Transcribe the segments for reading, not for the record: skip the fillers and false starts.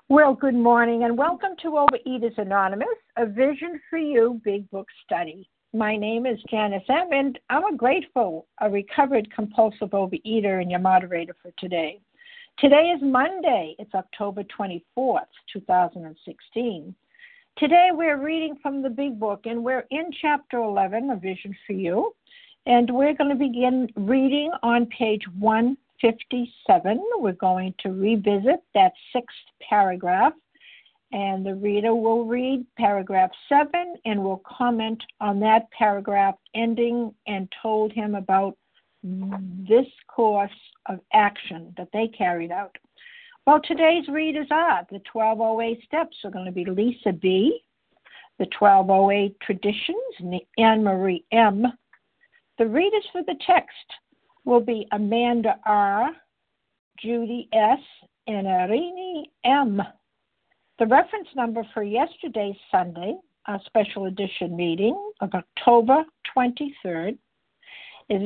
Well, good morning and welcome to Overeaters Anonymous, a Vision for You Big Book study. My name is Janice M., and I'm a recovered compulsive overeater and your moderator for today. Today is Monday. It's October 24th, 2016. Today we're reading from the Big Book, and we're in Chapter 11, A Vision for You, and we're going to begin reading on page 157. We're going to revisit that sixth paragraph, and the reader will read paragraph 7 and will comment on that paragraph ending and told him about this course of action that they carried out. Well, today's readers are the 12 OA steps are going to be Lisa B., the 12 OA traditions, Anne Marie M. The readers for the text will be Amanda R., Judy S., and Irene M. The reference number for yesterday's Sunday, our special edition meeting of October 23rd, is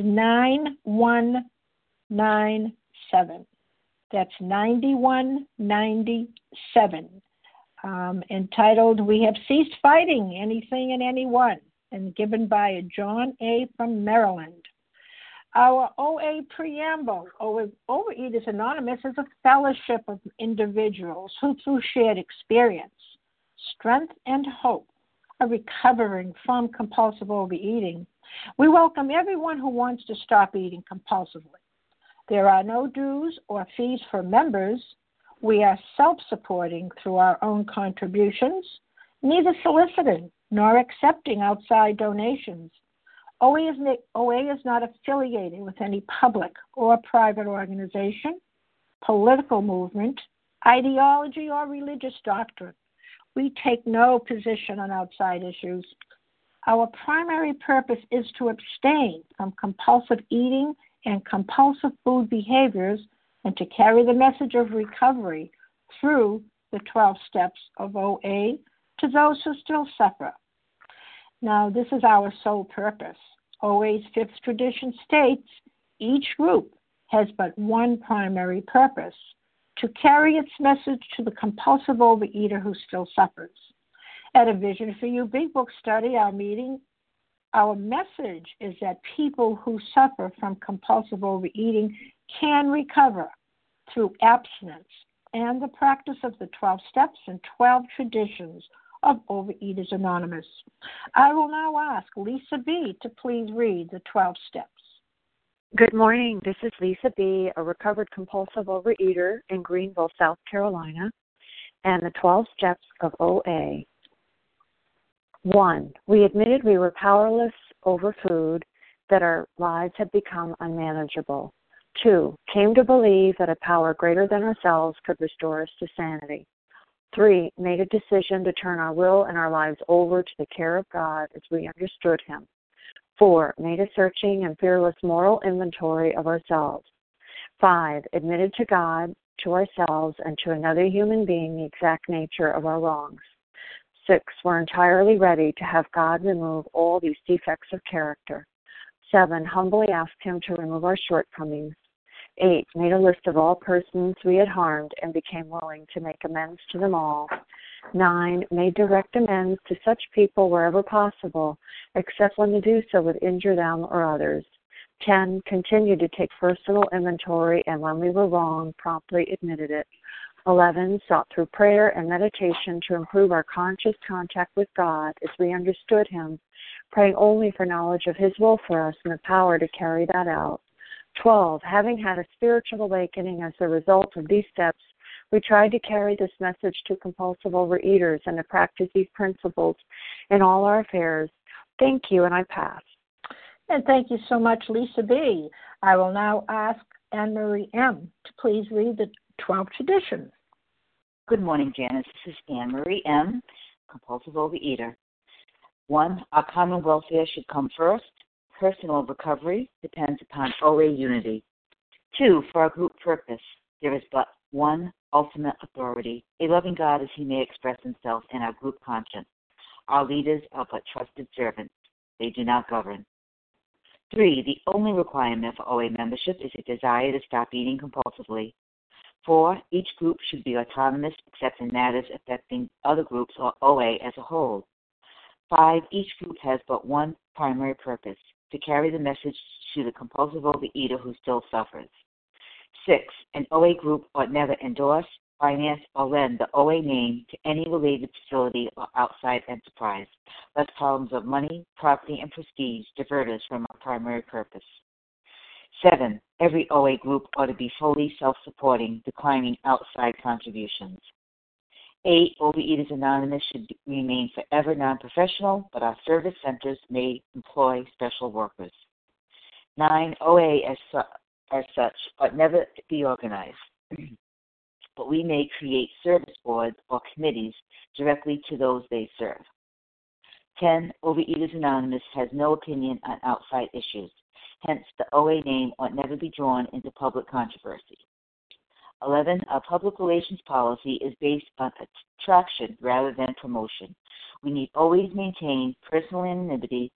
9197. That's 9197. Entitled, We Have Ceased Fighting Anything and Anyone, and given by John A. from Maryland. Our OA preamble, Overeaters Anonymous, is a fellowship of individuals who, through shared experience, strength, and hope, are recovering from compulsive overeating. We welcome everyone who wants to stop eating compulsively. There are no dues or fees for members. We are self-supporting through our own contributions, neither soliciting nor accepting outside donations. OA is not affiliated with any public or private organization, political movement, ideology, or religious doctrine. We take no position on outside issues. Our primary purpose is to abstain from compulsive eating and compulsive food behaviors and to carry the message of recovery through the 12 steps of OA to those who still suffer. Now, this is our sole purpose. OA's fifth tradition states each group has but one primary purpose, to carry its message to the compulsive overeater who still suffers. At a Vision for You Big Book study, our message is that people who suffer from compulsive overeating can recover through abstinence and the practice of the 12 steps and 12 traditions of Overeaters Anonymous. I will now ask Lisa B. to please read the 12 steps. Good morning. This is Lisa B., a recovered compulsive overeater in Greenville, South Carolina, and the 12 steps of OA. 1. We admitted we were powerless over food, that our lives had become unmanageable. 2. Came to believe that a power greater than ourselves could restore us to sanity. 3. Made a decision to turn our will and our lives over to the care of God as we understood Him. 4. Made a searching and fearless moral inventory of ourselves. 5. Admitted to God, to ourselves, and to another human being the exact nature of our wrongs. 6. We're entirely ready to have God remove all these defects of character. 7. Humbly asked Him to remove our shortcomings. 8. Made a list of all persons we had harmed and became willing to make amends to them all. 9. Made direct amends to such people wherever possible, except when to do so would injure them or others. 10. Continued to take personal inventory, and when we were wrong, promptly admitted it. 11. Sought through prayer and meditation to improve our conscious contact with God as we understood Him, praying only for knowledge of His will for us and the power to carry that out. 12. Having had a spiritual awakening as a result of these steps, we tried to carry this message to compulsive overeaters and to practice these principles in all our affairs. Thank you, and I pass. And thank you so much, Lisa B. I will now ask Anne Marie M. to please read the 12 traditions. Good morning, Janice. This is Anne Marie M., compulsive overeater. 1. Our common welfare should come first. Personal recovery depends upon OA unity. 2. For our group purpose, there is but one ultimate authority, a loving God as He may express Himself in our group conscience. Our leaders are but trusted servants. They do not govern. 3. The only requirement for OA membership is a desire to stop eating compulsively. 4, each group should be autonomous except in matters affecting other groups or OA as a whole. 5, each group has but one primary purpose, to carry the message to the compulsive overeater who still suffers. 6, an OA group ought never endorse, finance, or lend the OA name to any related facility or outside enterprise, lest problems of money, property, and prestige divert us from our primary purpose. 7, every OA group ought to be fully self-supporting, declining outside contributions. 8, Overeaters Anonymous should remain forever non-professional, but our service centers may employ special workers. 9, OA as such ought never be organized, but we may create service boards or committees directly to those they serve. 10, Overeaters Anonymous has no opinion on outside issues. Hence, the OA name ought never be drawn into public controversy. 11, our public relations policy is based on attraction rather than promotion. We need always maintain personal anonymity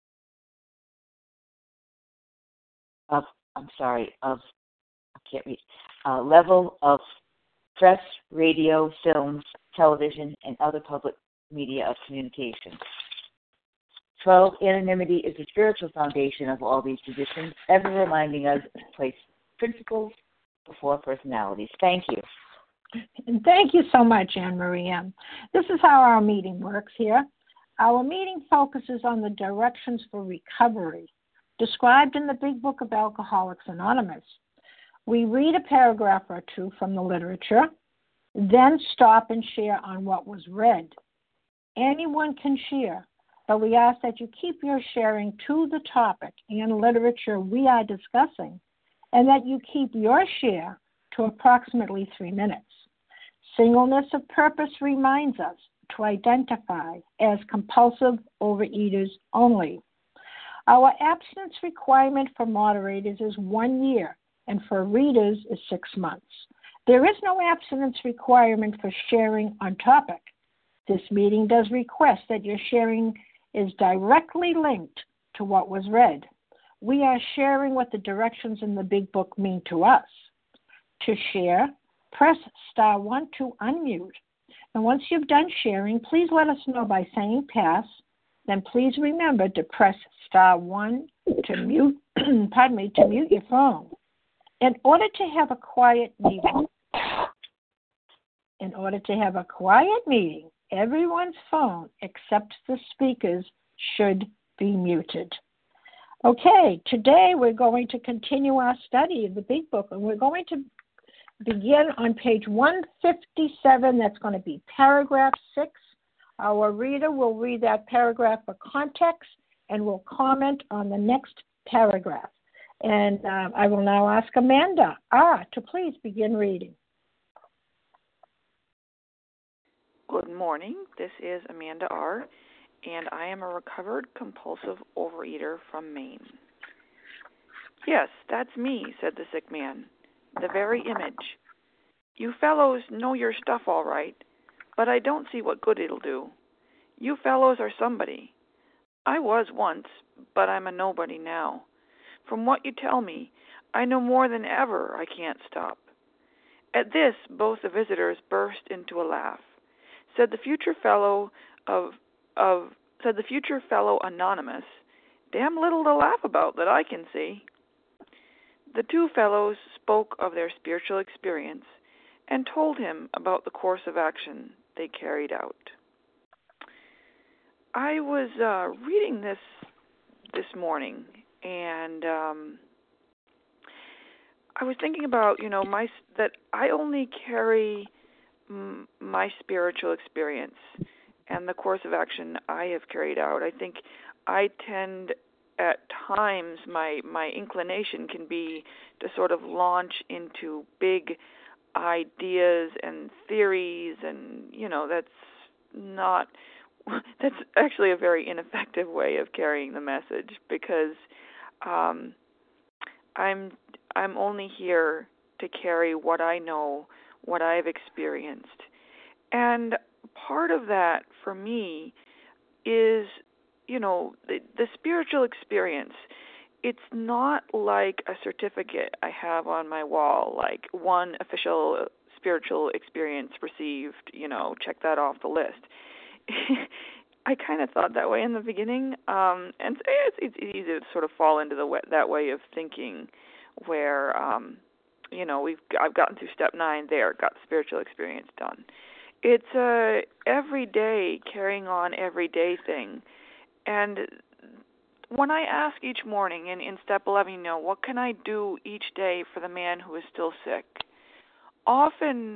level of press, radio, films, television, and other public media of communication. 12, anonymity is the spiritual foundation of all these traditions, ever reminding us to place principles before personalities. Thank you. And thank you so much, Anne Marie. This is how our meeting works here. Our meeting focuses on the directions for recovery described in the Big Book of Alcoholics Anonymous. We read a paragraph or two from the literature, then stop and share on what was read. Anyone can share, but we ask that you keep your sharing to the topic and literature we are discussing, and that you keep your share to approximately 3 minutes. Singleness of purpose reminds us to identify as compulsive overeaters only. Our abstinence requirement for moderators is 1 year, and for readers is 6 months. There is no abstinence requirement for sharing on topic. This meeting does request that your sharing is directly linked to what was read. We are sharing what the directions in the Big Book mean to us. To share, press star 1 to unmute. And once you've done sharing, please let us know by saying pass. Then please remember to press star 1 to mute, to mute your phone. In order to have a quiet meeting, everyone's phone except the speaker's should be muted. Okay, today we're going to continue our study of the Big Book, and we're going to begin on page 157. That's going to be paragraph 6. Our reader will read that paragraph for context and will comment on the next paragraph. And I will now ask Amanda to please begin reading. Good morning. This is Amanda R., and I am a recovered compulsive overeater from Maine. Yes, that's me, said the sick man, the very image. You fellows know your stuff all right, but I don't see what good it'll do. You fellows are somebody. I was once, but I'm a nobody now. From what you tell me, I know more than ever I can't stop. At this, both the visitors burst into a laugh. Said the future fellow anonymous, damn little to laugh about that I can see. The two fellows spoke of their spiritual experience and told him about the course of action they carried out. I was reading this morning, and I was thinking about, that I only carry my spiritual experience and the course of action I have carried out. I think I tend at times, my inclination can be to sort of launch into big ideas and theories, and that's actually a very ineffective way of carrying the message, because I'm only here to carry what I know, what I've experienced. And part of that for me is, the spiritual experience it's not like a certificate I have on my wall, like one official spiritual experience received, check that off the list. I kind of thought that way in the beginning, and it's easy to sort of fall into that way of thinking, where I've gotten through step 9 there, got the spiritual experience done. It's a everyday carrying on everyday thing, and when I ask each morning in step 11, what can I do each day for the man who is still sick? Often,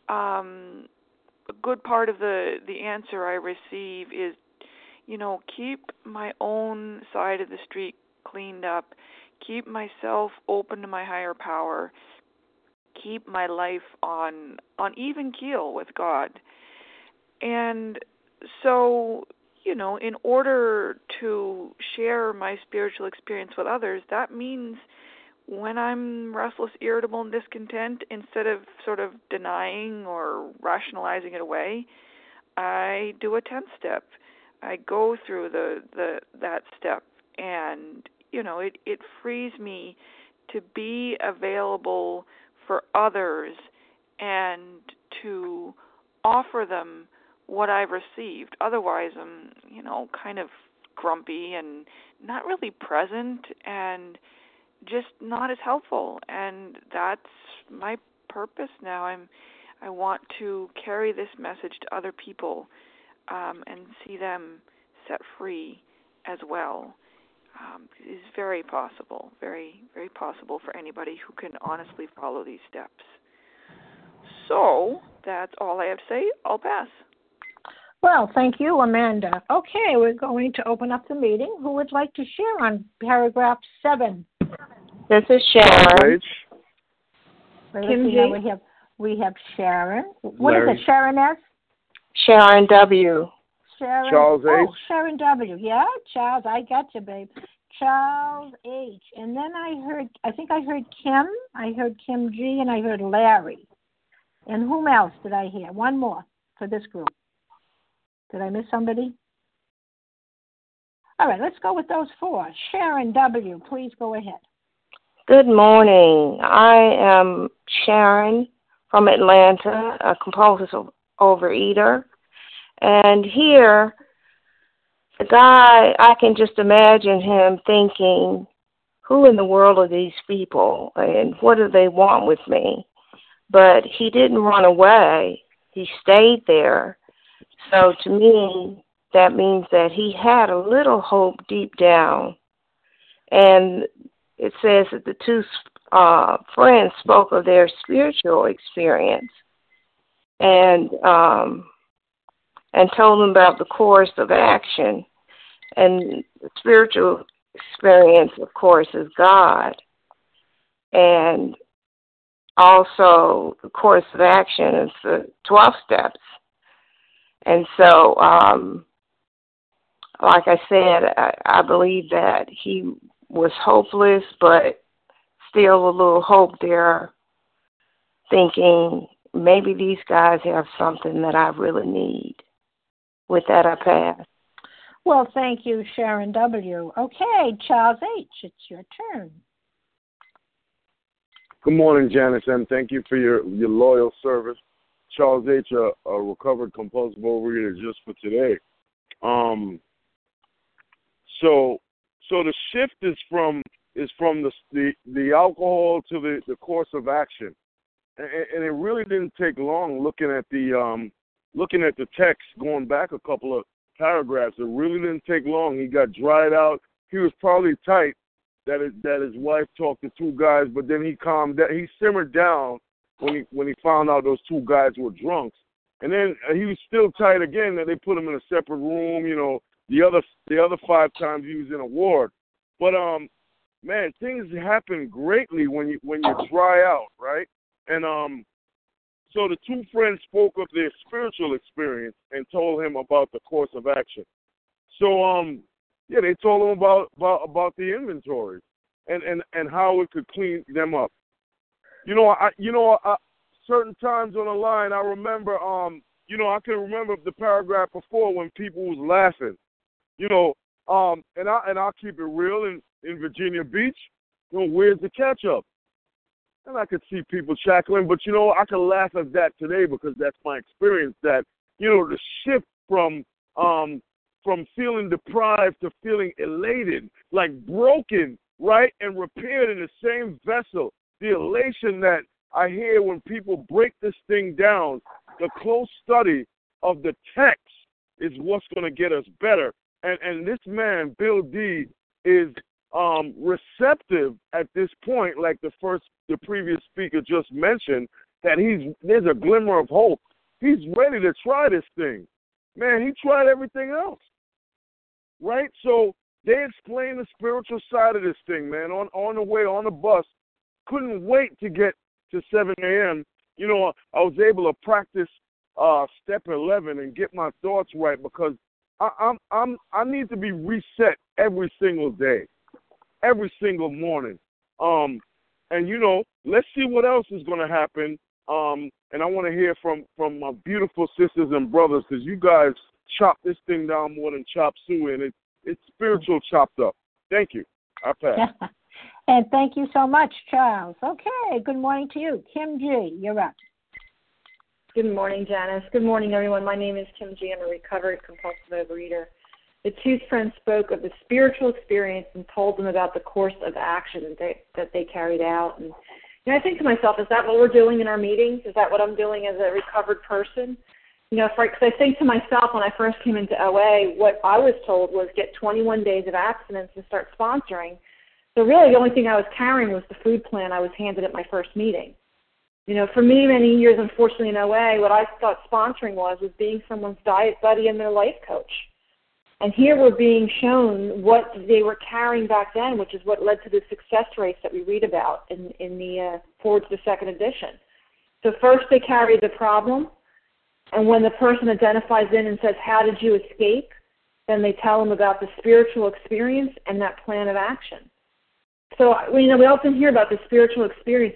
a good part of the answer I receive is, keep my own side of the street cleaned up, keep myself open to my higher power, keep my life on even keel with God. And so, in order to share my spiritual experience with others, that means when I'm restless, irritable, and discontent, instead of sort of denying or rationalizing it away, I do a 10th step. I go through that step, and it frees me to be available for others and to offer them what I've received. Otherwise, I'm kind of grumpy and not really present and just not as helpful, and that's my purpose now. I want to carry this message to other people and see them set free as well. It is very possible, very, very possible for anybody who can honestly follow these steps. So that's all I have to say. I'll pass. Well, thank you, Amanda. Okay, we're going to open up the meeting. Who would like to share on paragraph 7? This is Sharon. Kim G. We have Sharon. What is it, Sharon S? Sharon W. Sharon. Charles H. Oh, Sharon W. Yeah, Charles. I got you, babe. Charles H. And then I think I heard Kim. I heard Kim G. And I heard Larry. And whom else did I hear? One more for this group. Did I miss somebody? All right, let's go with those 4. Sharon W., please go ahead. Good morning. I am Sharon from Atlanta, a compulsive overeater. And here, the guy, I can just imagine him thinking, who in the world are these people and what do they want with me? But he didn't run away. He stayed there. So to me, that means that he had a little hope deep down. And it says that the 2 friends spoke of their spiritual experience and told them about the course of action. And the spiritual experience, of course, is God. And also the course of action is the 12 steps. And so, like I said, I believe that he was hopeless, but still a little hope there, thinking maybe these guys have something that I really need. With that, I pass. Well, thank you, Sharon W. Okay, Charles H., it's your turn. Good morning, Janice, and thank you for your loyal service. Charles H., a recovered compulsive overeater, just for today. So the shift is from the alcohol to the course of action, and it really didn't take long looking at the text, going back a couple of paragraphs. It really didn't take long. He got dried out. He was probably tight that his wife talked to 2 guys, but then he calmed down. He simmered down when he found out those 2 guys were drunks. And then he was still tight again that they put him in a separate room, the other 5 times he was in a ward. But man, things happen greatly when you dry out, right? And so the 2 friends spoke of their spiritual experience and told him about the course of action. So they told him about the inventory and how it could clean them up. Certain times on the line, I remember, I can remember the paragraph before when people was laughing, and I'll keep it real. in Virginia Beach. Where's the catch-up? And I could see people shackling, but, I can laugh at that today because that's my experience, that, the shift from feeling deprived to feeling elated, like broken, right, and repaired in the same vessel. The elation that I hear when people break this thing down, the close study of the text is what's going to get us better. And this man, Bill D., is receptive at this point, like the previous speaker just mentioned, that there's a glimmer of hope. He's ready to try this thing. Man, he tried everything else, right? So they explained the spiritual side of this thing, man, on the way, on the bus. Couldn't wait to get to 7 a.m. I was able to practice step 11 and get my thoughts right because I need to be reset every single day, every single morning. And let's see what else is going to happen. And I want to hear from my beautiful sisters and brothers, because you guys chop this thing down more than chop suey, and it's spiritual chopped up. Thank you. I pass. And thank you so much, Charles. Okay, good morning to you. Kim G., you're up. Good morning, Janice. Good morning, everyone. My name is Kim G. I'm a recovered compulsive overeater. The two friends spoke of the spiritual experience and told them about the course of action that they carried out. And I think to myself, is that what we're doing in our meetings? Is that what I'm doing as a recovered person? Because I think to myself when I first came into OA, what I was told was get 21 days of abstinence and start sponsoring. So really the only thing I was carrying was the food plan I was handed at my first meeting. For me, many years, unfortunately, in OA, what I thought sponsoring was being someone's diet buddy and their life coach. And here we're being shown what they were carrying back then, which is what led to the success rates that we read about in the Forward to the Second Edition. So first they carry the problem, and when the person identifies in and says, how did you escape? Then they tell them about the spiritual experience and that plan of action. So, we often hear about the spiritual experience.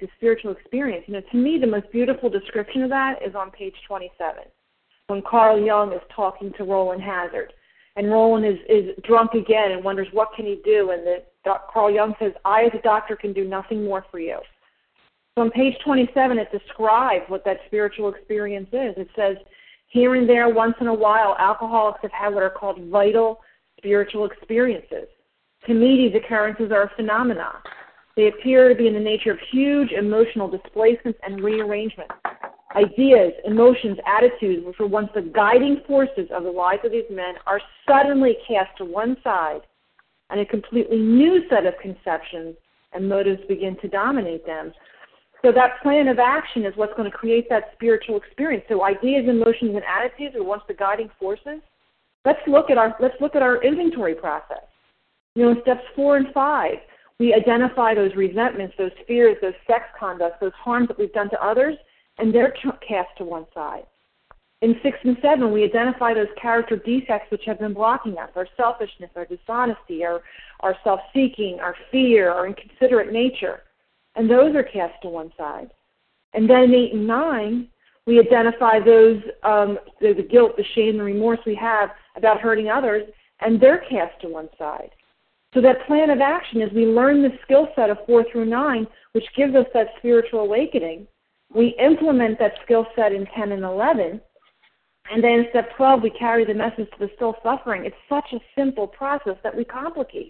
To me, the most beautiful description of that is on page 27, when Carl Jung is talking to Roland Hazard. And Roland is drunk again and wonders, what can he do? And Carl Jung says, I as a doctor can do nothing more for you. So on page 27, it describes what that spiritual experience is. It says, here and there, once in a while, alcoholics have had what are called vital spiritual experiences. To me, these occurrences are a phenomena. They appear to be in the nature of huge emotional displacements and rearrangements. Ideas, emotions, attitudes, which were once the guiding forces of the lives of these men, are suddenly cast to one side, and a completely new set of conceptions and motives begin to dominate them. So that plan of action is what's going to create that spiritual experience. So ideas, emotions, and attitudes are once the guiding forces. Let's look at our inventory process. In steps 4 and 5, we identify those resentments, those fears, those sex conducts, those harms that we've done to others, and they're cast to one side. In 6 and 7, we identify those character defects which have been blocking us, our selfishness, our dishonesty, our self-seeking, our fear, our inconsiderate nature, and those are cast to one side. And then in 8 and 9, we identify those, the guilt, the shame, the remorse we have about hurting others, and they're cast to one side. So that plan of action is we learn the skill set of 4 through 9, which gives us that spiritual awakening. We implement that skill set in 10 and 11, and then in step 12, we carry the message to the still suffering. It's such a simple process that we complicate.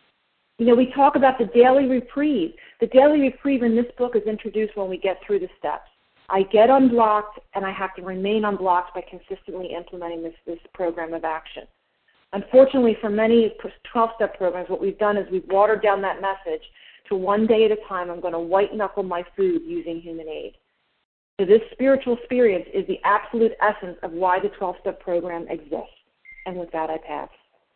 We talk about the daily reprieve. The daily reprieve in this book is introduced when we get through the steps. I get unblocked, and I have to remain unblocked by consistently implementing this program of action. Unfortunately, for many 12-step programs, what we've done is we've watered down that message to one day at a time. I'm going to white-knuckle my food using human aid. So this spiritual experience is the absolute essence of why the 12-step program exists. And with that, I pass.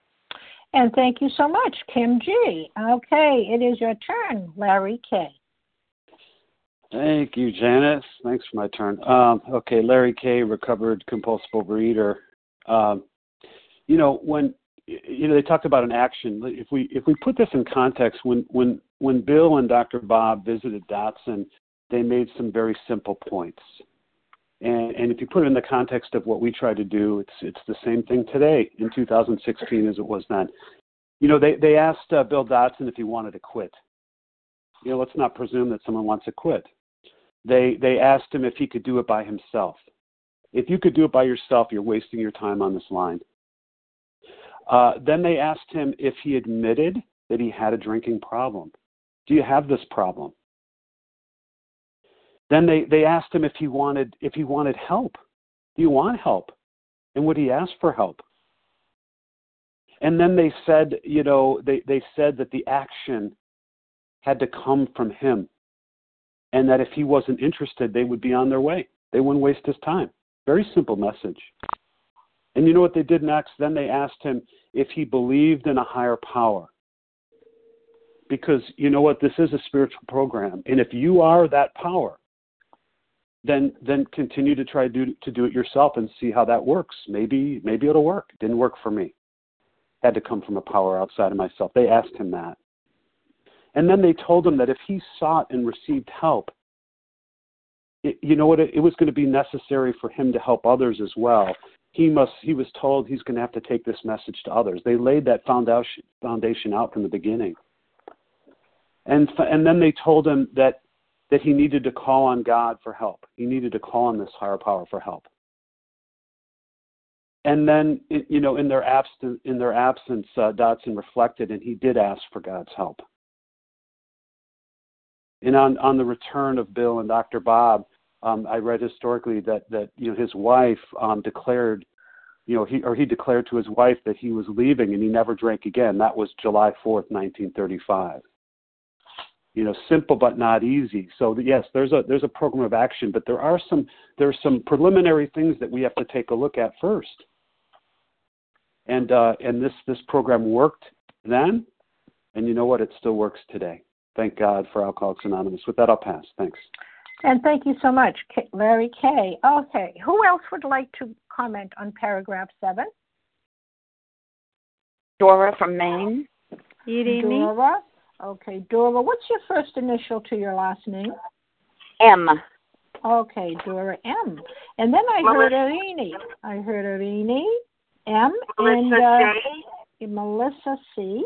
And thank you so much, Kim G. Okay, it is your turn, Larry K. Thank you, Janice. Thanks for my turn. Okay, Larry K., recovered compulsive overeater. When they talked about an action, if we put this in context, when Bill and Dr. Bob visited Dotson, they made some very simple points. And if you put it in the context of what we try to do, it's the same thing today in 2016 as it was then. They asked Bill Dotson if he wanted to quit. Let's not presume that someone wants to quit. They asked him if he could do it by himself. If you could do it by yourself, you're wasting your time on this line. Then they asked him if he admitted that he had a drinking problem. Do you have this problem? Then they asked him if he wanted help. Do you want help? And would he ask for help? And then they said, they said that the action had to come from him, and that if he wasn't interested, they would be on their way. They wouldn't waste his time. Very simple message. And you know what they did next? Then they asked him if he believed in a higher power. Because you know what? This is a spiritual program. And if you are that power, then continue to try to do it yourself and see how that works. Maybe it'll work. It didn't work for me. Had to come from a power outside of myself. They asked him that. And then they told him that if he sought and received help, it was going to be necessary for him to help others as well. He was told he's going to have to take this message to others. They laid that foundation out from the beginning. And then they told him that he needed to call on God for help. He needed to call on this higher power for help. And then, in their absence, Dotson reflected, and he did ask for God's help. And on the return of Bill and Dr. Bob, I read historically that his wife declared, he declared to his wife that he was leaving, and he never drank again. That was July 4th, 1935. Simple but not easy. So yes, there's a program of action, but there's some preliminary things that we have to take a look at first. And this program worked then, and you know what? It still works today. Thank God for Alcoholics Anonymous. With that, I'll pass. Thanks. And thank you so much, Larry K. Okay, who else would like to comment on paragraph 7? Dora from Maine. Dora. Okay, Dora. What's your first initial to your last name? M. Okay, Dora M. And then I heard Irini. M. Melissa C. Melissa C.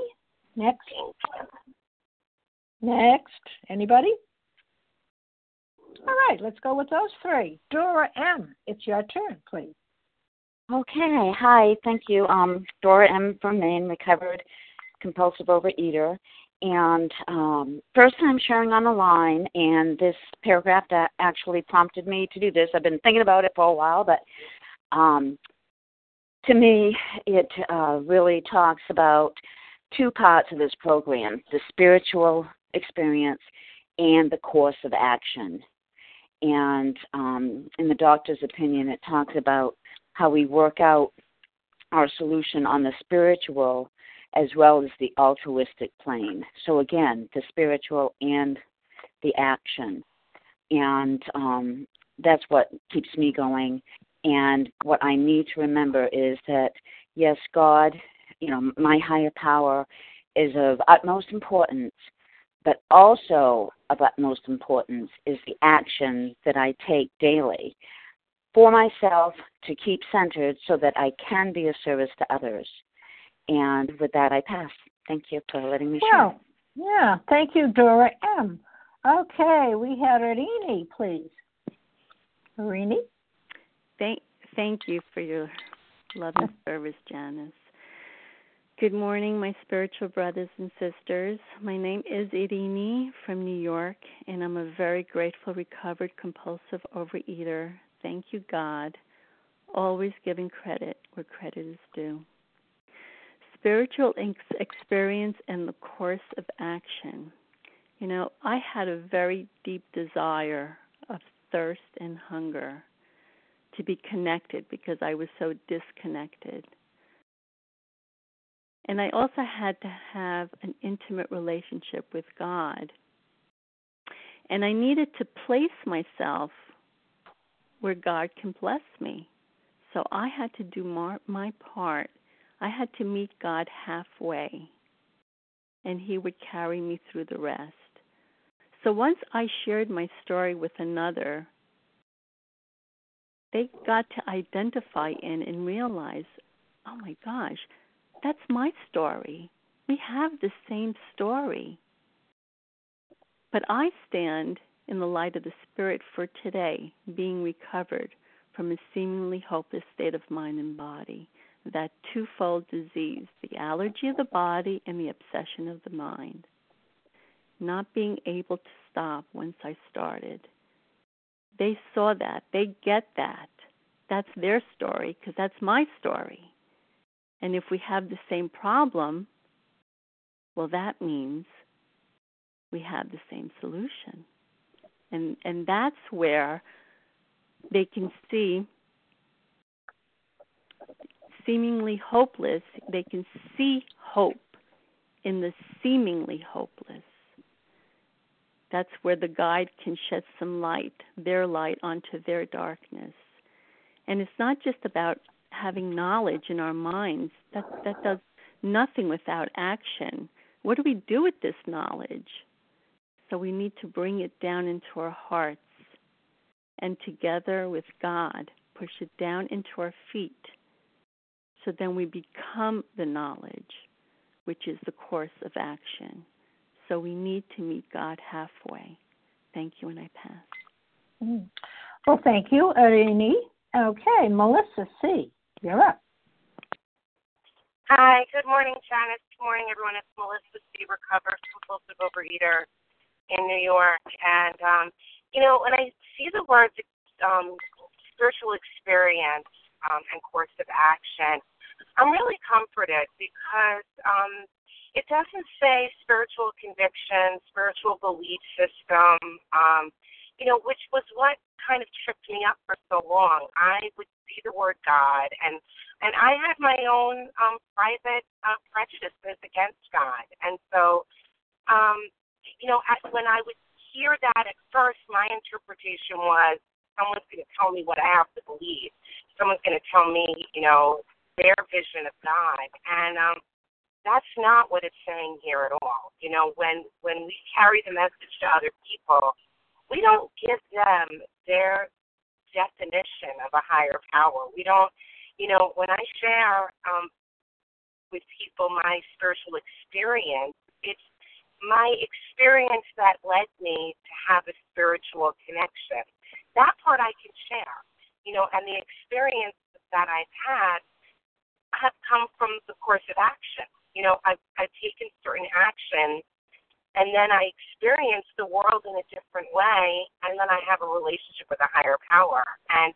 Next. Anybody? All right, let's go with those 3. Dora M., it's your turn, please. Okay. Hi. Thank you. Dora M. from Maine, recovered compulsive overeater. And first time sharing on the line, and this paragraph that actually prompted me to do this. I've been thinking about it for a while, but to me, it really talks about 2 parts of this program, the spiritual experience and the course of action. And in the doctor's opinion, it talks about how we work out our solution on the spiritual as well as the altruistic plane. So again, the spiritual and the action. And that's what keeps me going. And what I need to remember is that, yes, God, my higher power is of utmost importance, but also of utmost importance is the action that I take daily for myself to keep centered so that I can be of service to others. And with that, I pass. Thank you for letting me share. Well, yeah, thank you, Dora M. Okay, we have Irini, please. Irini? Thank you for your love and service, Janice. Good morning, my spiritual brothers and sisters. My name is Irini from New York, and I'm a very grateful, recovered, compulsive overeater. Thank you, God. Always giving credit where credit is due. Spiritual experience and the course of action. I had a very deep desire of thirst and hunger to be connected because I was so disconnected. And I also had to have an intimate relationship with God. And I needed to place myself where God can bless me. So I had to do my part. I had to meet God halfway, and He would carry me through the rest. So once I shared my story with another, they got to identify in and realize, oh my gosh, that's my story. We have the same story. But I stand in the light of the Spirit for today, being recovered from a seemingly hopeless state of mind and body, that twofold disease, the allergy of the body and the obsession of the mind. Not being able to stop once I started. They saw that. They get that. That's their story because that's my story. And if we have the same problem, well, that means we have the same solution. And that's where they can see seemingly hopeless, they can see hope in the seemingly hopeless. That's where the guide can shed some light, their light onto their darkness. And it's not just about having knowledge in our minds. That does nothing without action. What do we do with this knowledge? So we need to bring it down into our hearts and together with God, push it down into our feet. So then we become the knowledge, which is the course of action. So we need to meet God halfway. Thank you, and I pass. Well, thank you, Irini. Okay, Melissa C., you're up. Hi, good morning, Janice. Good morning, everyone. It's Melissa C., recovered compulsive overeater in New York. And, when I see the words spiritual experience and course of action, I'm really comforted because it doesn't say spiritual conviction, spiritual belief system, which was what kind of tripped me up for so long. I would see the word God, and I had my own private prejudices against God. And so, when I would hear that at first, my interpretation was someone's going to tell me what I have to believe. Someone's going to tell me, their vision of God. And that's not what it's saying here at all. When we carry the message to other people, we don't give them their definition of a higher power. We don't, when I share with people my spiritual experience, it's my experience that led me to have a spiritual connection. That part I can share, and the experience that I've had have come from the course of action. I've taken certain actions, and then I experience the world in a different way, and then I have a relationship with a higher power. And,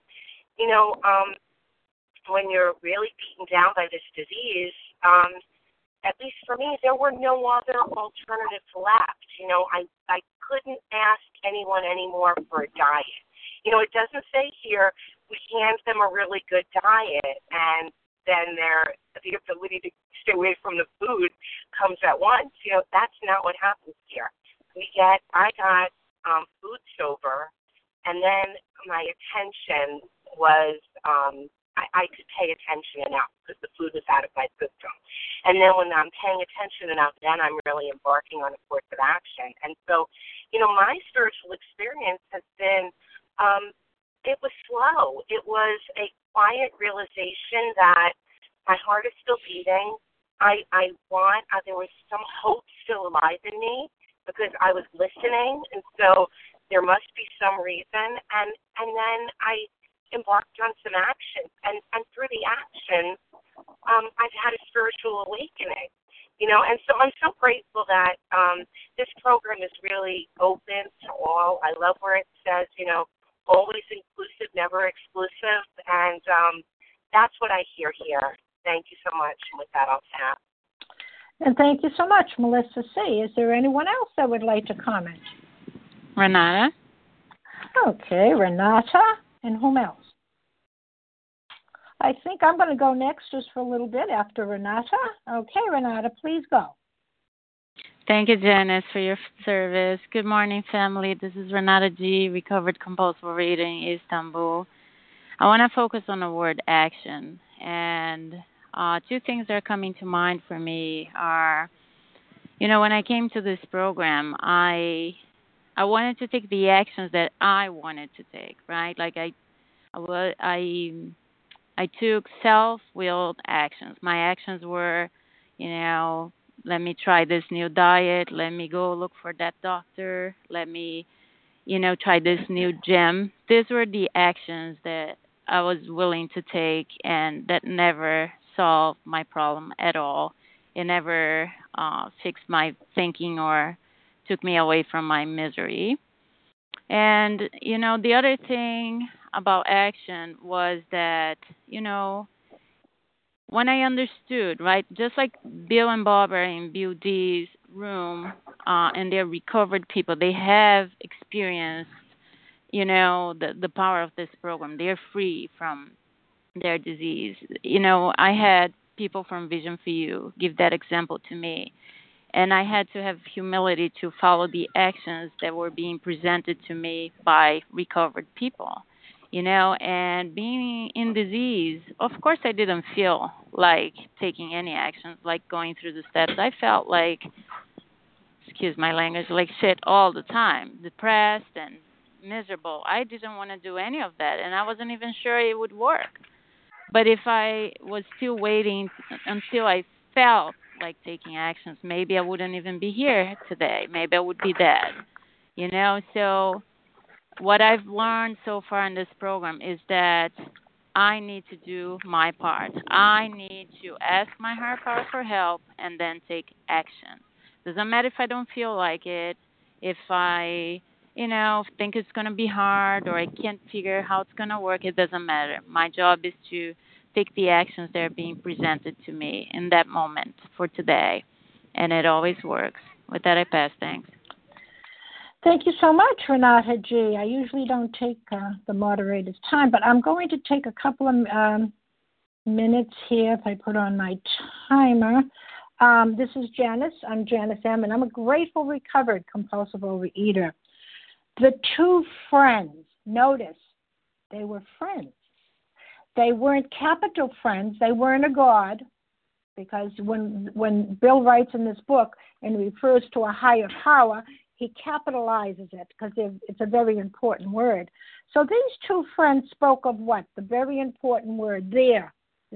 when you're really beaten down by this disease, at least for me, there were no other alternatives left. I couldn't ask anyone anymore for a diet. It doesn't say here we hand them a really good diet and then the ability to stay away from the food comes at once. That's not what happens here. I got food sober, and then my attention was, I could pay attention enough because the food was out of my system. And then when I'm paying attention enough, then I'm really embarking on a course of action. And so, my spiritual experience has been, it was slow. It was a quiet realization that my heart is still beating. There was some hope still alive in me because I was listening, and so there must be some reason. And then I embarked on some action, and through the action, I've had a spiritual awakening. And so I'm so grateful that this program is really open to all. I love where it says, always inclusive, never exclusive, and that's what I hear here. Thank you so much. And with that, I'll tap. And thank you so much, Melissa C. Is there anyone else that would like to comment? Renata. Okay, Renata. And whom else? I think I'm going to go next just for a little bit after Renata. Okay, Renata, please go. Thank you, Janice, for your service. Good morning, family. This is Renata G., recovered compulsive overeater in Istanbul. I want to focus on the word action. And two things that are coming to mind for me are, when I came to this program, I wanted to take the actions that I wanted to take, right? Like I took self-willed actions. My actions were, let me try this new diet, let me go look for that doctor, let me, try this new gym. These were the actions that I was willing to take, and that never solved my problem at all. It never fixed my thinking or took me away from my misery. And, the other thing about action was that, when I understood, right, just like Bill and Bob are in Bill D's room, and they're recovered people, they have experienced, the power of this program. They're free from their disease. I had people from Vision for You give that example to me. And I had to have humility to follow the actions that were being presented to me by recovered people. And being in disease, of course I didn't feel like taking any actions, like going through the steps. I felt like, excuse my language, like shit all the time, depressed and miserable. I didn't want to do any of that, and I wasn't even sure it would work. But if I was still waiting until I felt like taking actions, maybe I wouldn't even be here today. Maybe I would be dead. So what I've learned so far in this program is that I need to do my part. I need to ask my higher power for help and then take action. Doesn't matter if I don't feel like it, if I, think it's going to be hard or I can't figure how it's going to work. It doesn't matter. My job is to take the actions that are being presented to me in that moment for today. And it always works. With that, I pass. Thanks. Thank you so much, Renata G. I usually don't take the moderator's time, but I'm going to take a couple of minutes here if I put on my timer. This is Janice. I'm Janice M., and I'm a grateful, recovered, compulsive overeater. The two friends, notice, they were friends. They weren't capital friends. They weren't a god, because when Bill writes in this book and refers to a higher power, he capitalizes it because it's a very important word. So these two friends spoke of what? The very important word, their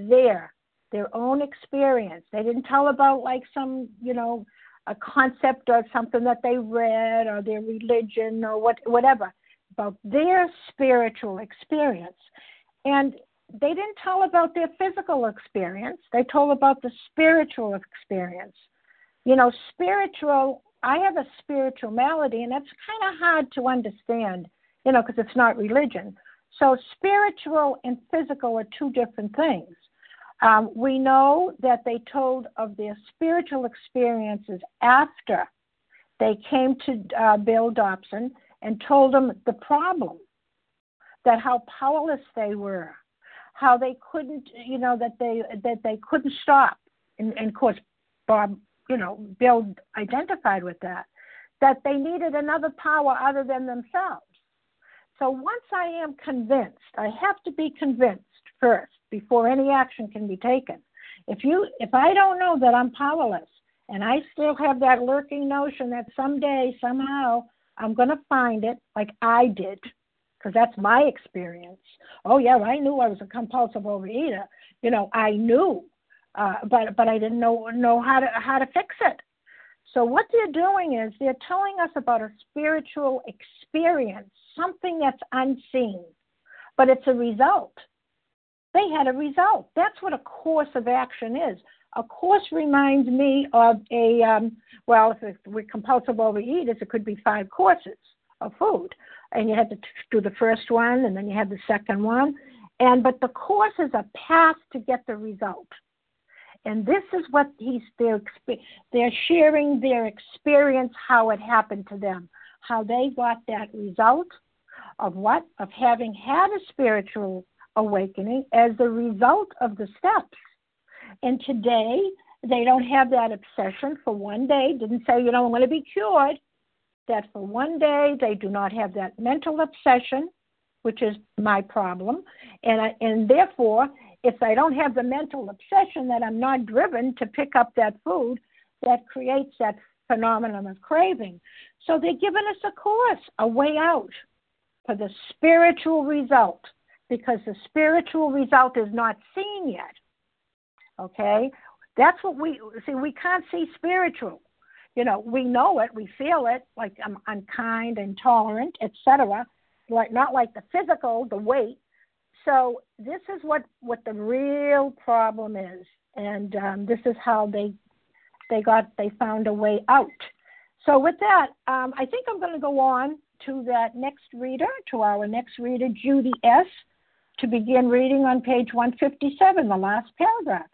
own experience. They didn't tell about like some, a concept or something that they read or their religion or whatever, about their spiritual experience. And they didn't tell about their physical experience. They told about the spiritual experience. Spiritual, I have a spiritual malady, and that's kind of hard to understand, because it's not religion. So spiritual and physical are two different things. We know that they told of their spiritual experiences after they came to Bill Dobson and told him the problem, that how powerless they were, how they couldn't, that they couldn't stop. And of course, Bob, Bill identified with that they needed another power other than themselves. So once I am convinced, I have to be convinced first before any action can be taken. If I don't know that I'm powerless and I still have that lurking notion that someday, somehow, I'm going to find it like I did, because that's my experience. Oh, yeah, I knew I was a compulsive overeater. I knew, but I didn't know how to fix it. So what they're doing is they're telling us about a spiritual experience, something that's unseen, but it's a result. They had a result. That's what a course of action is. A course reminds me of if we're compulsive overeaters, it could be 5 courses of food. And you had to do the first one, and then you had the second one. But the course is a path to get the result. And this is what they're sharing their experience, how it happened to them, how they got that result of what? Of having had a spiritual awakening as the result of the steps. And today, they don't have that obsession for one day. Didn't say, I'm going to be cured. That for one day, they do not have that mental obsession, which is my problem. And therefore, if I don't have the mental obsession that I'm not driven to pick up that food, that creates that phenomenon of craving. So they're giving us a course, a way out for the spiritual result, because the spiritual result is not seen yet. Okay? That's what we see. We can't see spiritual. You know, we know it, we feel it, like I'm unkind, intolerant, etc. Like not like the physical, the weight. So this is what the real problem is, and this is how they found a way out. So with that, I think I'm going to go on to our next reader, Judy S., to begin reading on page 157, the last paragraph.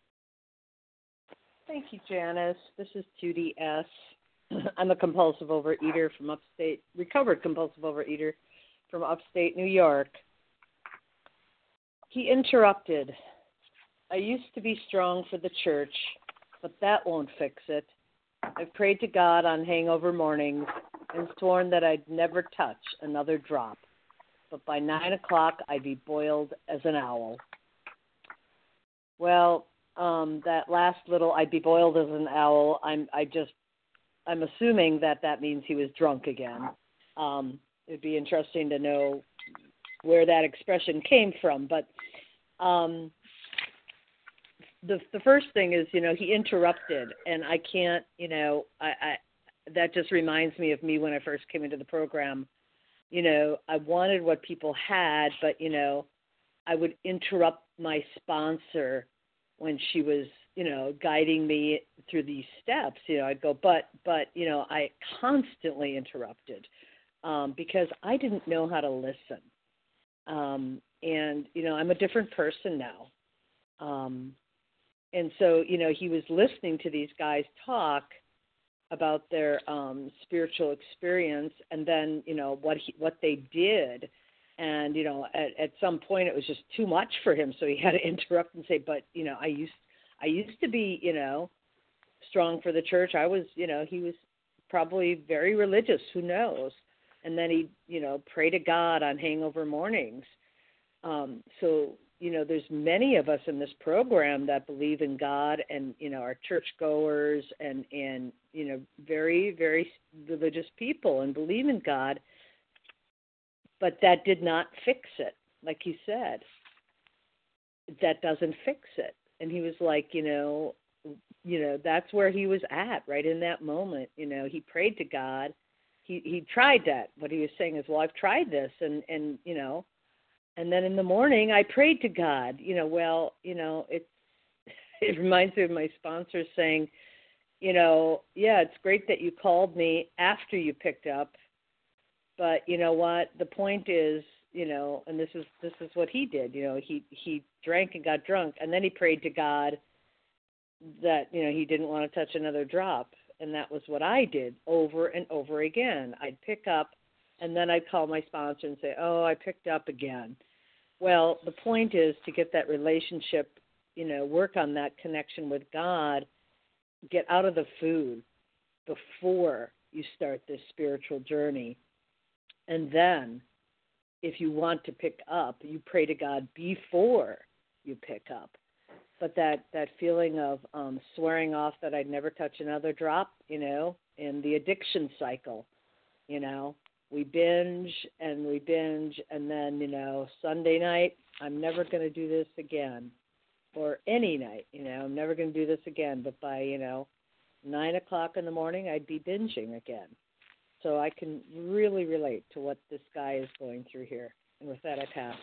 Thank you, Janice. This is Judy S. I'm a compulsive overeater from upstate, recovered compulsive overeater from upstate New York. He interrupted. I used to be strong for the church, but that won't fix it. I've prayed to God on hangover mornings and sworn that I'd never touch another drop. But by 9 o'clock, I'd be boiled as an owl. Well, that last little, I'd be boiled as an owl, I'm assuming that means he was drunk again. It'd be interesting to know where that expression came from. But the first thing is, he interrupted, and I can't, I that just reminds me of me when I first came into the program. I wanted what people had, but, I would interrupt my sponsor when she was, guiding me through these steps. I'd go, but, I constantly interrupted because I didn't know how to listen. And, I'm a different person now. And so, he was listening to these guys talk about their spiritual experience, and then, what they did. And, at some point it was just too much for him. So he had to interrupt and say, but, I used to be, strong for the church. I was, he was probably very religious, who knows? And then he, pray to God on hangover mornings. So, there's many of us in this program that believe in God and, are churchgoers and, very, very religious people and believe in God. But that did not fix it. Like he said, that doesn't fix it. And he was like, that's where he was at right in that moment. He prayed to God. He tried that. What he was saying is, well, I've tried this and and then in the morning I prayed to God. It reminds me of my sponsor saying, yeah, it's great that you called me after you picked up, but you know what? The point is, and this is what he did. He drank and got drunk, and then he prayed to God that he didn't want to touch another drop, and that was what I did over and over again. I'd pick up, and then I'd call my sponsor and say, oh, I picked up again. Well, the point is to get that relationship, work on that connection with God, get out of the food before you start this spiritual journey. And then, if you want to pick up, you pray to God before you pick up. But that feeling of swearing off that I'd never touch another drop, in the addiction cycle, we binge, and then, Sunday night, I'm never going to do this again. Or any night, I'm never going to do this again. But by, 9 o'clock in the morning, I'd be binging again. So I can really relate to what this guy is going through here. And with that, I pass.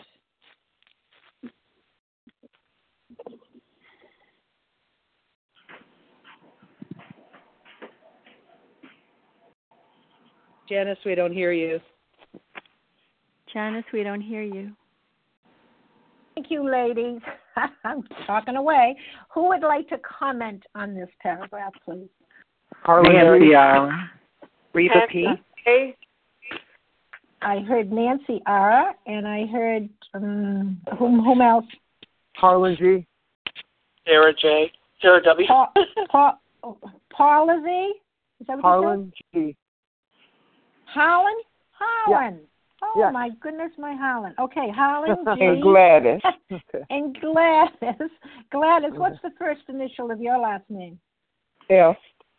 Janice, we don't hear you. Janice, we don't hear you. Thank you, ladies. I'm talking away. Who would like to comment on this paragraph, please? Nancy R. Reva P. I heard Nancy R. And I heard, whom else? Harlan G. Sarah J. Sarah W. Paula Z. Is that what Harlan G. Harlan? Yeah. Oh, yeah. My goodness, my Harlan. Okay, Harlan G. And Gladys. And Gladys. Gladys, what's the first initial of your last name? F.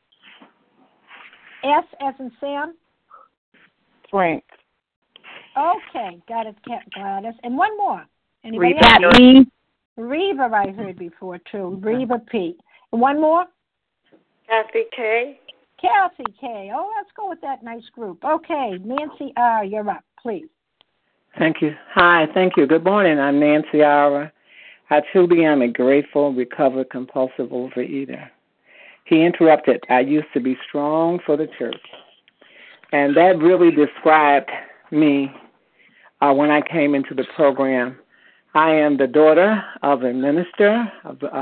S as in Sam? Frank. Okay, got it, Gladys. And one more. Reva P. Reva I heard before, too. Reva P. One more? Kathy K. Kathy K. Oh, let's go with that nice group. Okay, Nancy R., you're up, please. Thank you. Hi, thank you. Good morning. I'm Nancy R. I truly am a grateful, recovered, compulsive overeater. He interrupted, I used to be strong for the church. And that really described me when I came into the program. I am the daughter of a minister,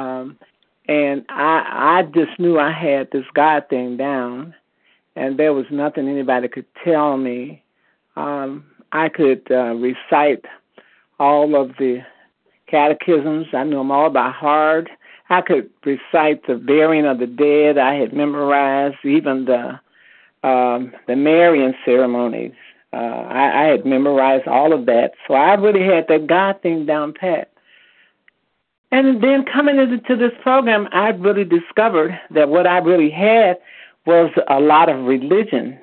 and I just knew I had this God thing down, and there was nothing anybody could tell me. I could recite all of the catechisms. I knew them all by heart. I could recite the burying of the dead. I had memorized even the Marian ceremonies. I had memorized all of that. So I really had that God thing down pat. And then coming into this program, I really discovered that what I really had was a lot of religion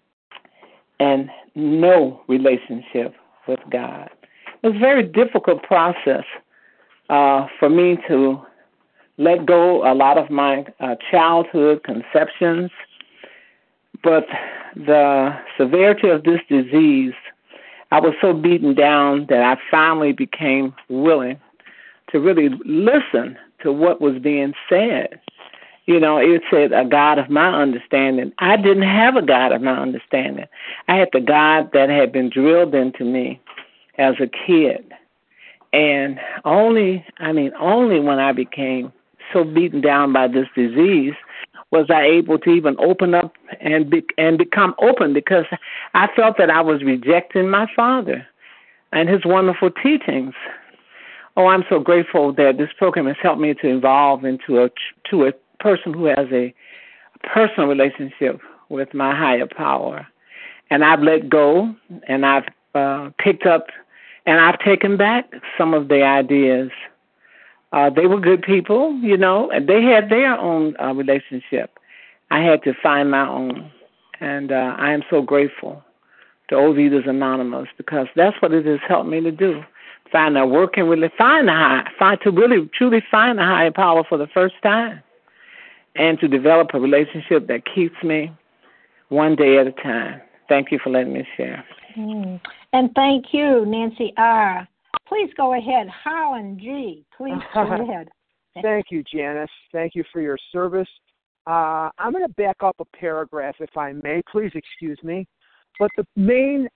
and no relationship with God. It was a very difficult process for me to let go a lot of my childhood conceptions. But the severity of this disease, I was so beaten down that I finally became willing to really listen to what was being said. You know, it said a God of my understanding. I didn't have a God of my understanding. I had the God that had been drilled into me as a kid. And only when I became so beaten down by this disease was I able to even open up and become open, because I felt that I was rejecting my Father and his wonderful teachings. Oh, I'm so grateful that this program has helped me to evolve into a person who has a personal relationship with my higher power. And I've let go, and I've picked up, and I've taken back some of the ideas. They were good people, you know, and they had their own relationship. I had to find my own. And I am so grateful to Overeaters Anonymous, because that's what it has helped me to do. Find that work and really truly find the higher power for the first time, and to develop a relationship that keeps me one day at a time. Thank you for letting me share. And thank you, Nancy R. Please go ahead. Harlan G., please go ahead. Thank you, Janice. Thank you for your service. I'm going to back up a paragraph, if I may. Please excuse me. But the main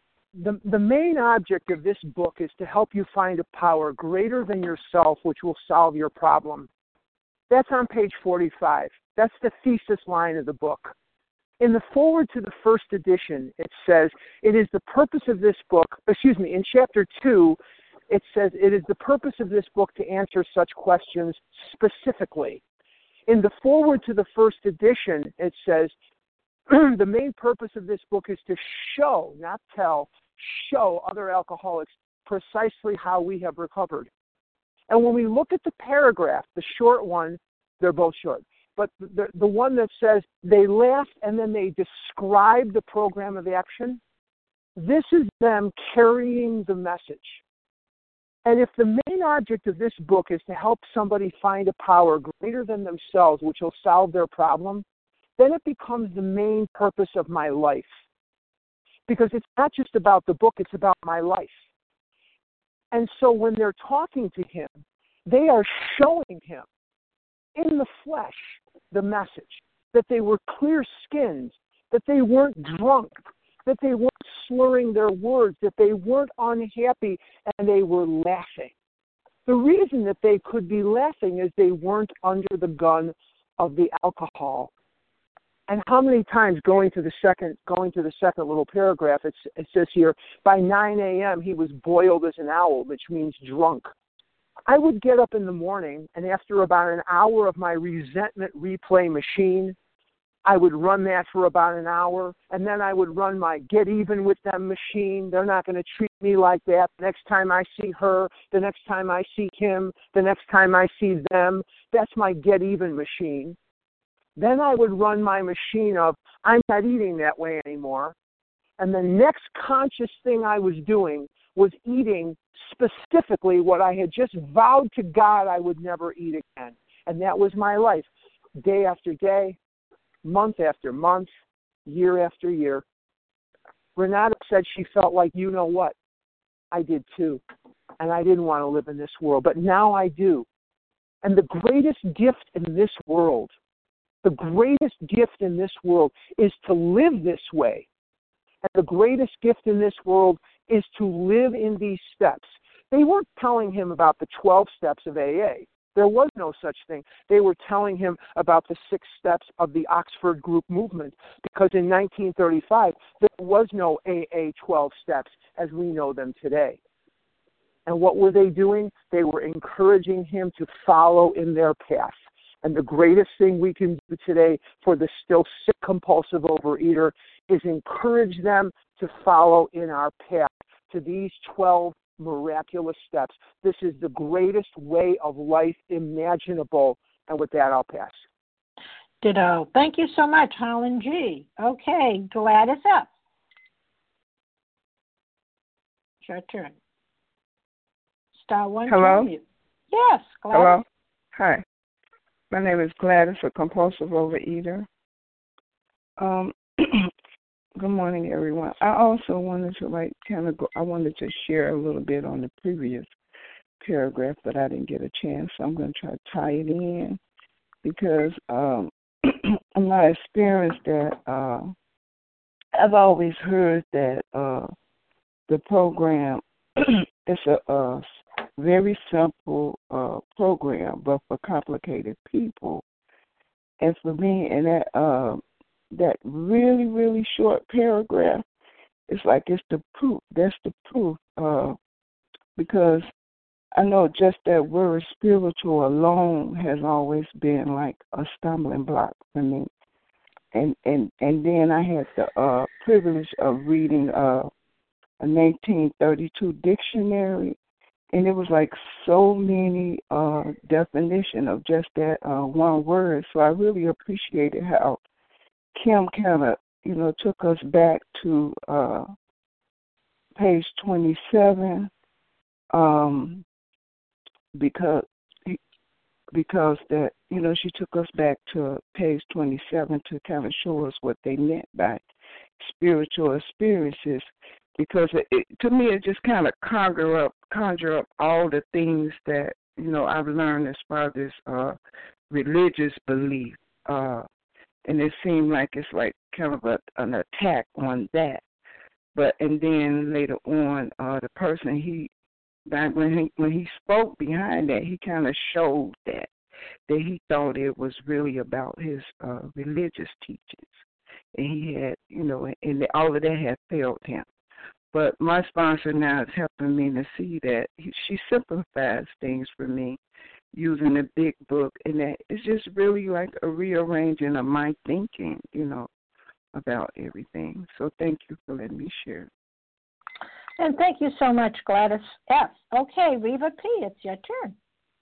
object of this book is to help you find a power greater than yourself, which will solve your problem. That's on page 45. That's the thesis line of the book. In the foreword to the first edition, it says, it is the purpose of this book, in chapter 2, it says, it is the purpose of this book to answer such questions specifically. In the foreword to the first edition, it says, the main purpose of this book is to show, not tell, show other alcoholics precisely how we have recovered. And when we look at the paragraph, the short one, they're both short, but the one that says they laugh and then they describe the program of action, this is them carrying the message. And if the main object of this book is to help somebody find a power greater than themselves, which will solve their problem, then it becomes the main purpose of my life. Because it's not just about the book, it's about my life. And so when they're talking to him, they are showing him in the flesh the message, that they were clear-skinned, that they weren't drunk, that they weren't slurring their words, that they weren't unhappy, and they were laughing. The reason that they could be laughing is they weren't under the gun of the alcohol. And how many times, going to the second little paragraph, it says here, by 9 a.m. he was boiled as an owl, which means drunk. I would get up in the morning, and after about an hour of my resentment replay machine, I would run that for about an hour, and then I would run my get even with them machine. They're not going to treat me like that. The next time I see her, the next time I see him, the next time I see them, that's my get even machine. Then I would run my machine of, I'm not eating that way anymore. And the next conscious thing I was doing was eating specifically what I had just vowed to God I would never eat again. And that was my life. day after day, month after month, year after year. Renata said she felt like, you know what, I did too. And I didn't want to live in this world, but now I do. And the greatest gift in this world, is to live this way. And the greatest gift in this world is to live in these steps. They weren't telling him about the 12 steps of AA. There was no such thing. They were telling him about the 6 steps of the Oxford Group movement, because in 1935, there was no AA 12 steps as we know them today. And what were they doing? They were encouraging him to follow in their path. And the greatest thing we can do today for the still sick compulsive overeater is encourage them to follow in our path to these 12 miraculous steps. This is the greatest way of life imaginable. And with that, I'll pass. Ditto. Thank you so much, Holland G. Okay, Gladys up. It's your turn. Star 1. Hello? Yes, Gladys. Hello? Hi. My name is Gladys, a compulsive overeater. Good morning, everyone. I also wanted to I wanted to share a little bit on the previous paragraph, but I didn't get a chance, so I'm going to try to tie it in because I'm not experienced that. I've always heard that the program is a very simple program, but for complicated people. And for me, and that really, really short paragraph, it's like it's the proof. That's the proof. Because I know just that word spiritual alone has always been like a stumbling block for me. And then I had the privilege of reading a 1932 dictionary, and it was like so many definition of just that one word. So I really appreciated how Kim kind of, took us back to page 27, because that, she took us back to page 27 to kind of show us what they meant by spiritual experiences. Because to me, it just kind of conjure up all the things that, I've learned as far as this religious belief. And it seemed like it's like kind of an attack on that. And then later on, the person when he spoke behind that, he kind of showed that he thought it was really about his religious teachings. And he had, and all of that had failed him. But my sponsor now is helping me to see that she simplifies things for me using a big book, and that it's just really like a rearranging of my thinking, about everything. So thank you for letting me share. And thank you so much, Gladys F. Okay, Reva P., it's your turn.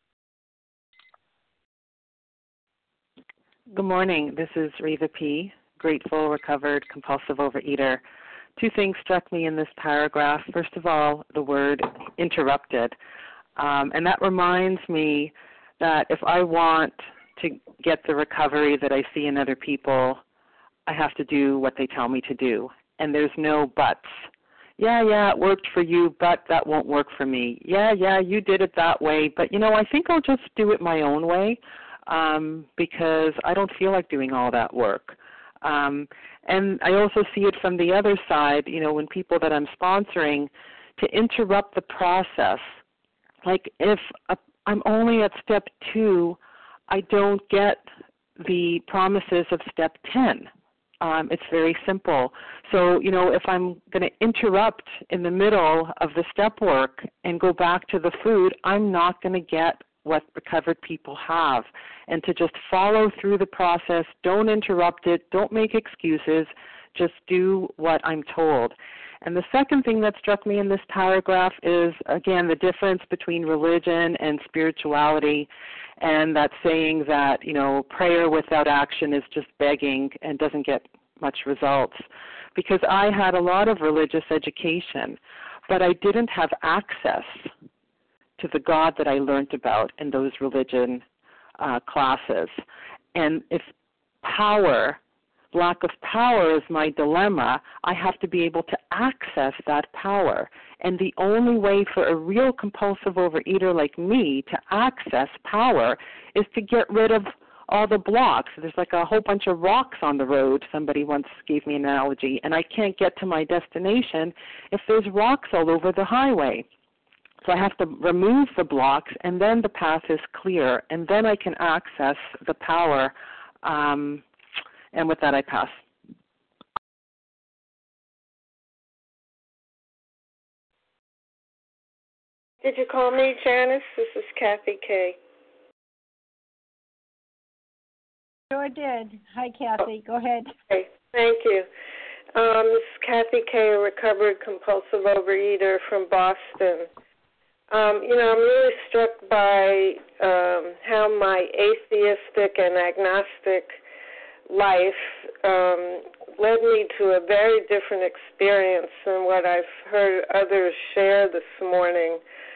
Good morning. This is Reva P., grateful, recovered, compulsive overeater. 2 things struck me in this paragraph. First of all, the word interrupted. And that reminds me that if I want to get the recovery that I see in other people, I have to do what they tell me to do. And there's no buts. Yeah, it worked for you, but that won't work for me. Yeah, you did it that way, but, I think I'll just do it my own way because I don't feel like doing all that work. And I also see it from the other side, when people that I'm sponsoring, to interrupt the process. Like if I'm only at step 2, I don't get the promises of step 10. It's very simple. So, if I'm going to interrupt in the middle of the step work and go back to the food, I'm not going to get what recovered people have. And to just follow through the process, don't interrupt it, don't make excuses, just do what I'm told. And the second thing that struck me in this paragraph is, again, the difference between religion and spirituality, and that saying that, prayer without action is just begging and doesn't get much results. Because I had a lot of religious education, but I didn't have access to the God that I learned about in those religion classes. And if lack of power is my dilemma, I have to be able to access that power. And the only way for a real compulsive overeater like me to access power is to get rid of all the blocks. There's like a whole bunch of rocks on the road, somebody once gave me an analogy, and I can't get to my destination if there's rocks all over the highway. So I have to remove the blocks, and then the path is clear, and then I can access the power. And with that, I pass. Did you call me, Janice? This is Kathy K. Sure did. Hi, Kathy. Go ahead. Okay. Thank you. This is Kathy K., a recovered compulsive overeater from Boston. I'm really struck by how my atheistic and agnostic life led me to a very different experience than what I've heard others share this morning.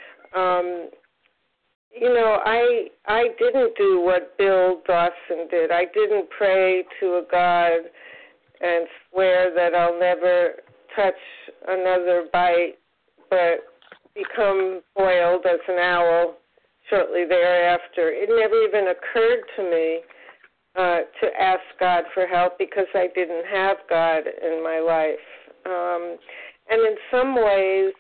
I didn't do what Bill Dawson did. I didn't pray to a God and swear that I'll never touch another bite, but become boiled as an owl shortly thereafter. It never even occurred to me to ask God for help because I didn't have God in my life. And in some ways,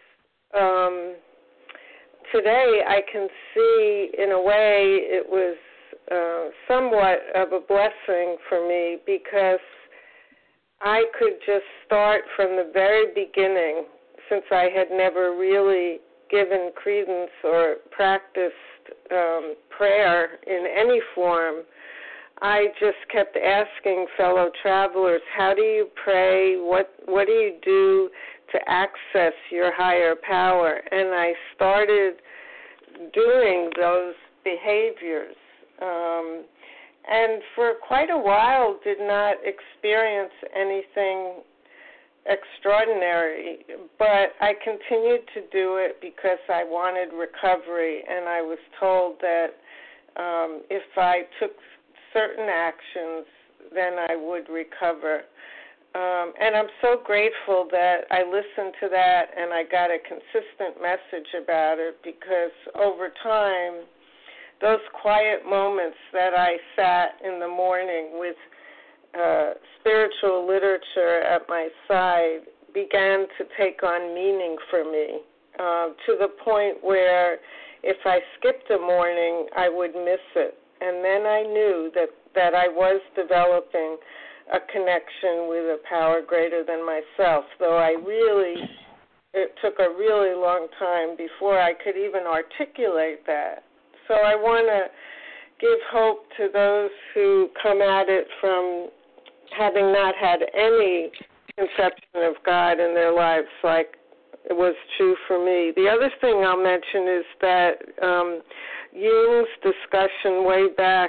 today I can see, in a way, it was somewhat of a blessing for me because I could just start from the very beginning, since I had never really given credence or practiced prayer in any form. I just kept asking fellow travelers, how do you pray? What do you do to access your higher power? And I started doing those behaviors. And for quite a while did not experience anything extraordinary, but I continued to do it because I wanted recovery, and I was told that if I took certain actions, then I would recover. And I'm so grateful that I listened to that and I got a consistent message about it, because over time, those quiet moments that I sat in the morning with spiritual literature at my side began to take on meaning for me, to the point where if I skipped a morning, I would miss it. And then I knew that I was developing a connection with a power greater than myself, though it took a really long time before I could even articulate that. So I want to give hope to those who come at it from having not had any conception of God in their lives like it was true for me. The other thing I'll mention is that Jung's discussion way back,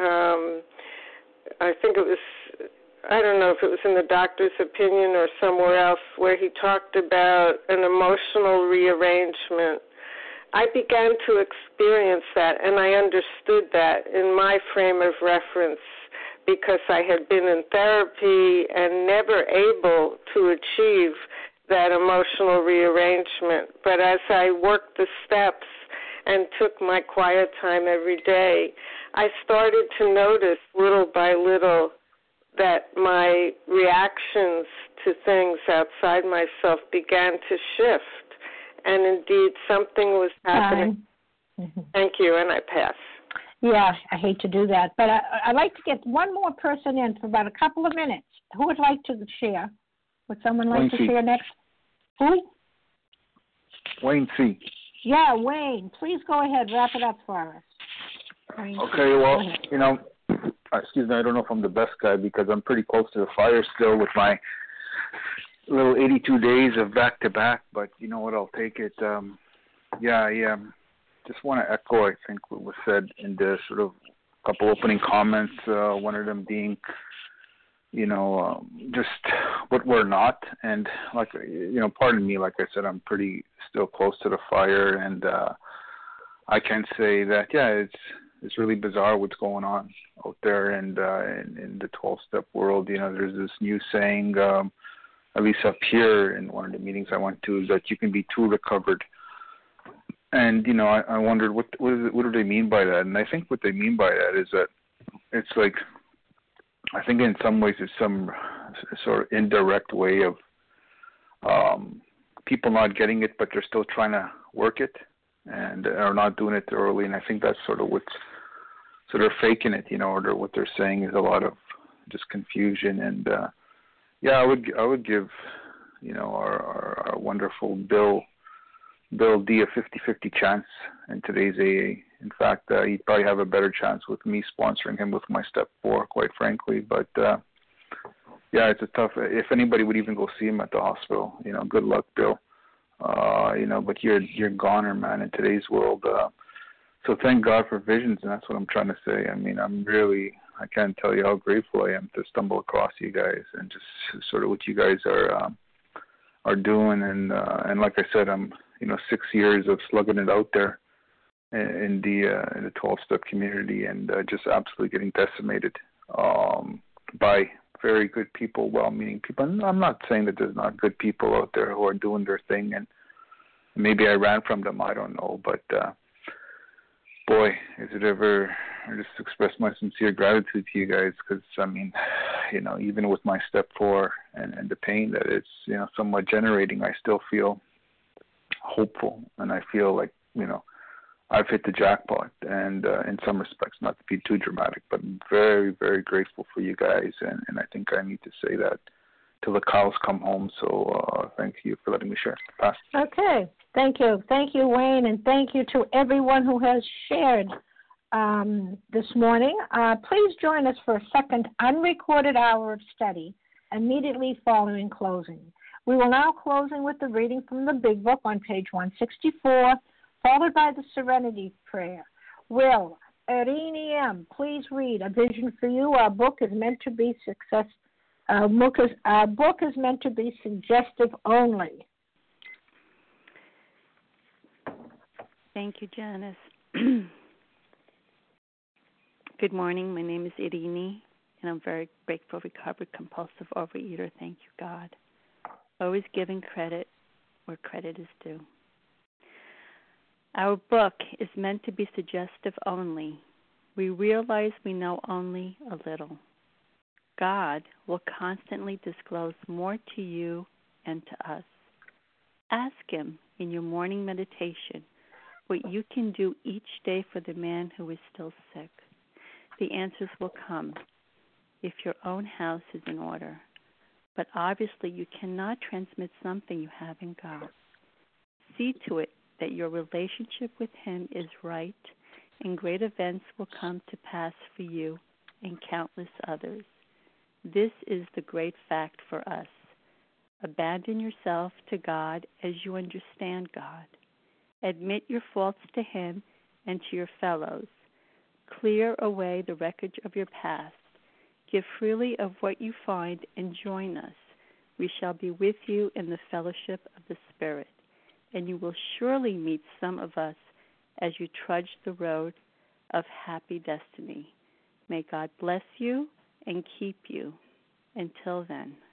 I think it was, I don't know if it was in the Doctor's Opinion or somewhere else, where he talked about an emotional rearrangement. I began to experience that, and I understood that in my frame of reference because I had been in therapy and never able to achieve that emotional rearrangement. But as I worked the steps and took my quiet time every day, I started to notice little by little that my reactions to things outside myself began to shift. And indeed, something was happening. Thank you, and I pass. Yeah, I hate to do that, but I'd like to get one more person in for about a couple of minutes. Who would like to share? Would someone like to share next? Who? Wayne C. Yeah, Wayne. Please go ahead. Wrap it up for us. Wayne okay, well, excuse me, I don't know if I'm the best guy because I'm pretty close to the fire still with my little 82 days of back-to-back, but you know what, I'll take it. I just want to echo, I think, what was said in the sort of couple opening comments, one of them being, just what we're not. And, like, pardon me, like I said, I'm pretty still close to the fire, and I can say that, really bizarre what's going on out there, and in the 12-step world. You know, there's this new saying, at least up here in one of the meetings I went to, is that you can be too recovered. And you know, I wondered what do they mean by that? And I think what they mean by that is that it's like, I think in some ways it's some sort of indirect way of people not getting it, but they're still trying to work it and are not doing it thoroughly. And I think that's sort of what's, so they're faking it, you know, or what they're saying is a lot of just confusion. And yeah, I would give, you know, our wonderful Bill D a 50-50 chance in today's AA. In fact, he'd probably have a better chance with me sponsoring him with my step 4, quite frankly. But yeah, it's a tough. If anybody would even go see him at the hospital, you know, good luck, Bill. You know, but you're goner, man, in today's world. So thank God for visions, and that's what I'm trying to say. I mean, I can't tell you how grateful I am to stumble across you guys and just sort of what you guys are doing. And like I said, I'm, you know, 6 years of slugging it out there in the 12-step community, and just absolutely getting decimated by very good people, well-meaning people. And I'm not saying that there's not good people out there who are doing their thing, and maybe I ran from them, I don't know. But boy, is it ever, I just express my sincere gratitude to you guys, because, I mean, you know, even with my step 4 and the pain that it's, you know, somewhat generating, I still feel hopeful, and I feel like, you know, I've hit the jackpot, and in some respects, not to be too dramatic, but I'm very, very grateful for you guys, and I think I need to say that till the cows come home. So thank you for letting me share. Pass. Okay. Thank you. Thank you, Wayne, and thank you to everyone who has shared this morning. Please join us for a second unrecorded hour of study immediately following closing. We will now closing with the reading from the Big Book on page 164, followed by the Serenity Prayer. Will Irini M., please read A Vision for You. Our book is meant to be Our book is meant to be suggestive only. Thank you, Janice. Good morning. My name is Irini, and I'm very grateful, recovered, compulsive overeater. Thank you, God. Always giving credit where credit is due. Our book is meant to be suggestive only. We realize we know only a little. God will constantly disclose more to you and to us. Ask Him in your morning meditation what you can do each day for the man who is still sick. The answers will come if your own house is in order. But obviously you cannot transmit something you haven't got. See to it that your relationship with Him is right, and great events will come to pass for you and countless others. This is the great fact for us. Abandon yourself to God as you understand God. Admit your faults to Him and to your fellows. Clear away the wreckage of your past. Give freely of what you find and join us. We shall be with you in the fellowship of the Spirit, and you will surely meet some of us as you trudge the road of happy destiny. May God bless you and keep you. Until then.